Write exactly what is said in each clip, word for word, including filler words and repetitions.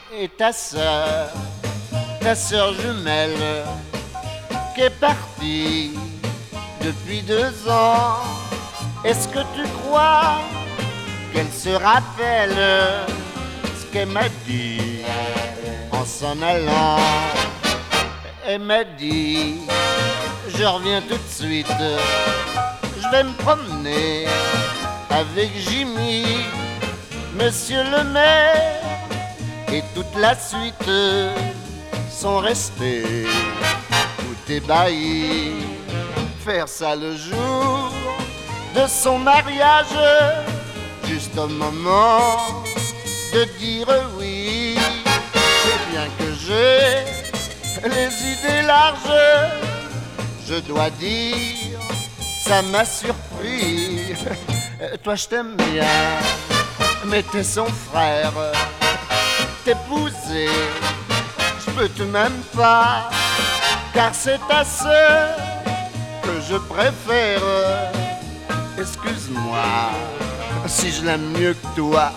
Et ta sœur, ta sœur jumelle, qui est partie depuis deux ans, est-ce que tu crois qu'elle se rappelle ce qu'elle m'a dit en s'en allant? Elle m'a dit, je reviens tout de suite, je vais me promener avec Jimmy, monsieur le maire et toute la suite sont restés tout ébahis. Faire ça le jour de son mariage, juste au moment de dire oui. C'est bien que j'ai les idées larges, je dois dire, ça m'a surpris. Toi je t'aime bien, mais t'es son frère. T'épouser, je peux tout de même pas, car c'est ta sœur que je préfère. Excuse-moi si je l'aime mieux que toi.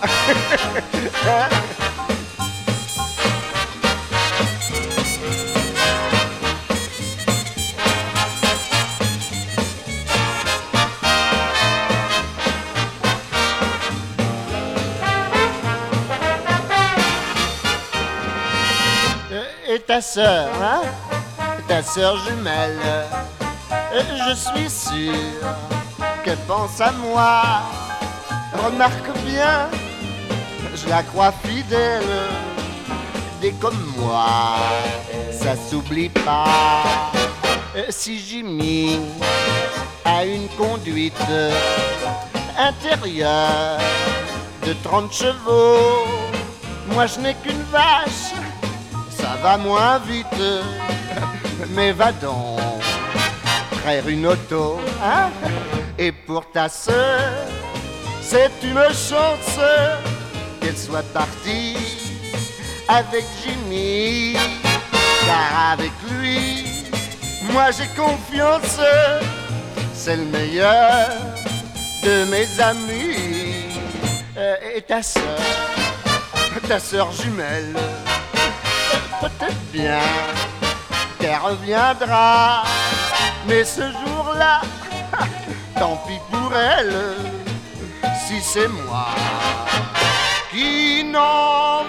Et ta sœur, hein? Ta sœur jumelle, je suis sûr qu'elle pense à moi. Remarque bien, je la crois fidèle, des comme moi, ça s'oublie pas. Si Jimmy a une conduite intérieure de trente chevaux, moi je n'ai qu'une vache, ça va moins vite, mais va donc frère une auto, hein? Et pour ta sœur, c'est une chance qu'elle soit partie avec Jimmy, car avec lui, moi j'ai confiance, c'est le meilleur de mes amis. Et ta sœur, ta sœur jumelle, peut-être bien qu'elle reviendra, mais ce jour-là, tant pis pour elle, si c'est moi qui n'en